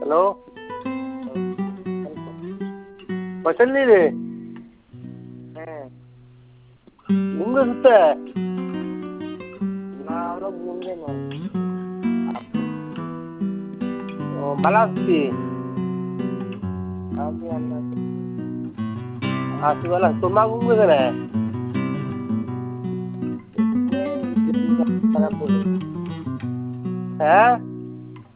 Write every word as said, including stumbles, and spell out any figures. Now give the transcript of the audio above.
hello পছন্দি রে হ্যাঁ ঘুমবে সুতে না আমরা ঘুমবে নয় ও ভালো আছি আপনি আল্লাহ আসি ভালো তোমার ঘুমবে কেন খারাপ বলে হ্যাঁ